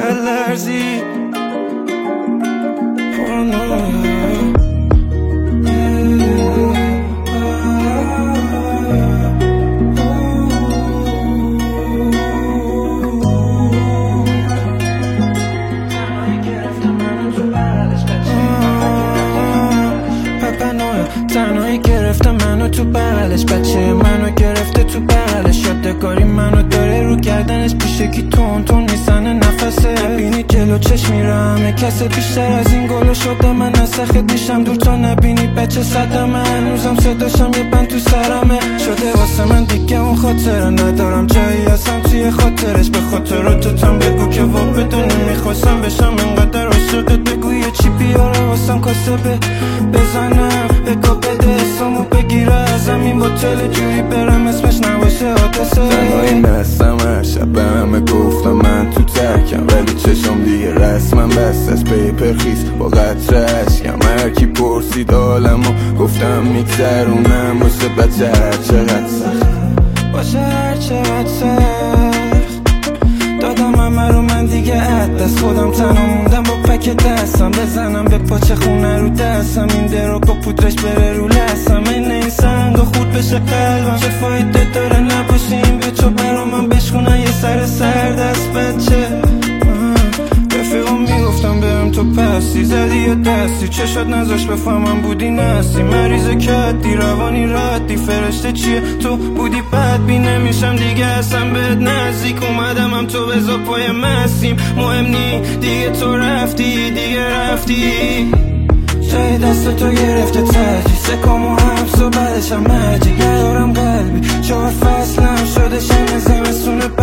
چقدر لرزی تنهایی گرفته منو تو بغلش، بچه منو گرفته تو بغلش، یادگاری منو داره رو گردنش، پیشه کی تون میزنه نفسه، نبینی جلو چشم میره همه کسه، بیشتر از این گلو شده من نسخه دیشم دور تا نبینی بچه صدمه، هنوزم صداشم یه بند تو سرمه، شده واسه من دیگه اون خاطره، ندارم جایی هستم توی خاطرش، به خاطراتتم بگو که وا بدونی میخواستم بشم اینقدر عاشقت، بگو یه چی بیاره واسم کاسه بزنم بگو بده اسمو بگیره ازم این بوتل جوری برم اسمش نباشه حادثه، تنهایی نستم هر شب به همه گفتم من تو ترکم، ولی چشم دیگه رسمم بست از پیپر خیس با قطره عشقم، هرکی پرسید حالمو گفتم میگذرونم واسه بچه هرچقدر سخت باشه هرچقدر سخت، دادم همه رو من دیگه دست خودم تنها موندم با پک دستم، بزنم به پاچه خونه رو دستم، این درو با پودرش بره رو لسم، این سنگ و خورد بشه قلبم، چه فایده داره نباشه این بچه برا من بشکونن یه سر دست بچه، رفیقم میگفتم برم تو پسی، زدی یه دستی چشات نذاش بفهمم بودی نستی، مریضه کردی روانی ردی، فرشته چیه تو بودی بد بی نمیشم دیگه اصلا بهت نزدیک، اومدم هم تو بزا پای مسیم، مهم نی دیگه تو رفتی جای دست تو گرفته ترجیح، سکامو هم صبحشم مجی، ندارم قلبی 4 فصلم شده شن زمستون